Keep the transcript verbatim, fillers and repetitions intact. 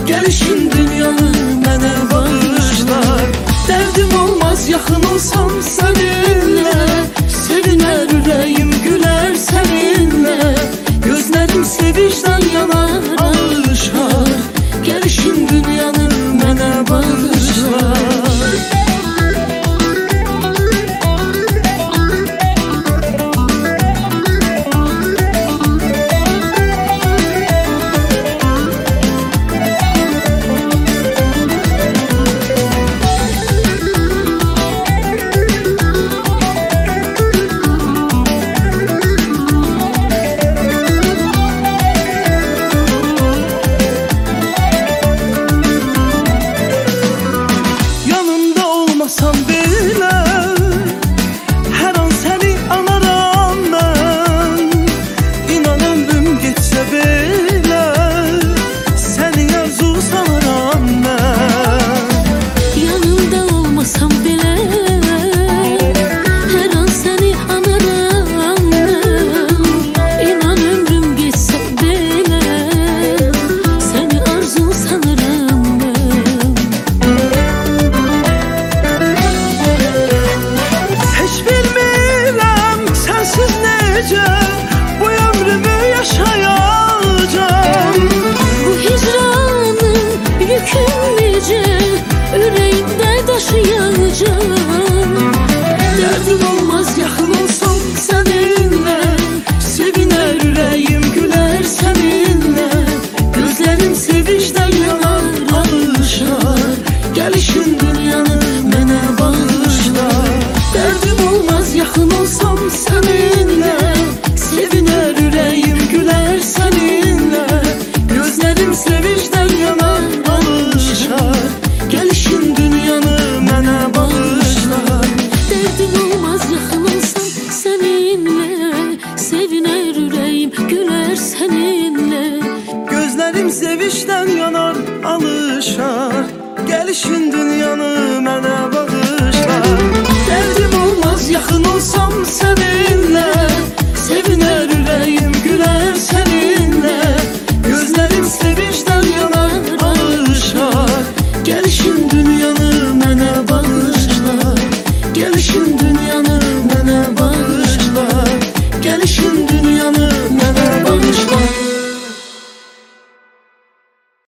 Gelişin dünyanı mənə bağışlar. Derdim olmaz yaxın olsam seninle. Seviner ürəyim güler seninle. Gözlerim sevinçten yanar alışar. Gelişin dünyanı mənə bağışlar. Olmasam belə, hər an səni anaram mən. İnan ömrüm geçsə belə, səni arzu sanaram mən. Yanımda olmasam belə, hər an səni anaram mən. İnan ömrüm geçsə belə, səni arzu sanıram mən. Sensiz nece bu ömrümü yaşayacağım. Bu hicranın yükün nece yüreğimde taşıyacağım. Derdim olmaz yakın olsam seninle. Seviner yüreğim güler seninle. Gözlerim sevinçten yanar alışar. Gelişin dünyanı mənə bağışlar. Derdim olmaz yakın olsam seninle. Seviner yüreğim güler seninle. Gözlerim sevinçten yanar alışar. Gelişin dünyanı mənə bağışlar. Derdim olmaz yakın olsam seninle. Seviner yüreğim güler seninle. Gözlerim sevinçten yanar alışar. Gelişin dünyanı mənə bağışlar. Derdim olmaz yakın olsam seninle. Seviner